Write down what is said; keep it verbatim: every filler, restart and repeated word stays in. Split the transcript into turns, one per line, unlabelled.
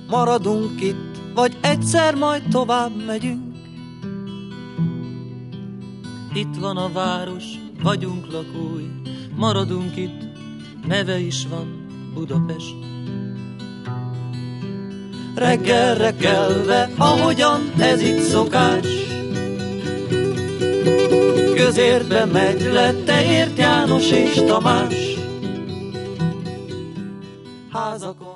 maradunk itt, vagy egyszer majd tovább megyünk.
Itt van a város, vagyunk lakói, maradunk itt, neve is van Budapest.
Reggelre kelve, ahogyan ez itt szokás, közérbe megy le, te ért János és Tamás. Házakon